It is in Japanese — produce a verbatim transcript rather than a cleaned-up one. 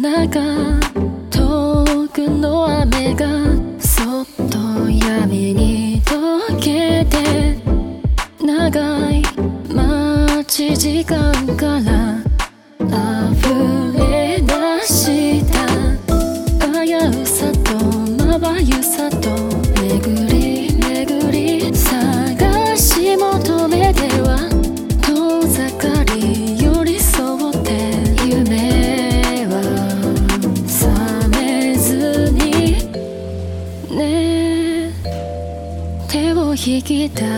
中遠くの雨がそっと闇に溶けて長い待ち時間から溢れ出した危うさとまばゆさと巡り巡り探し求めては遠ざかり寄り添って夢は覚めずにね手を引き出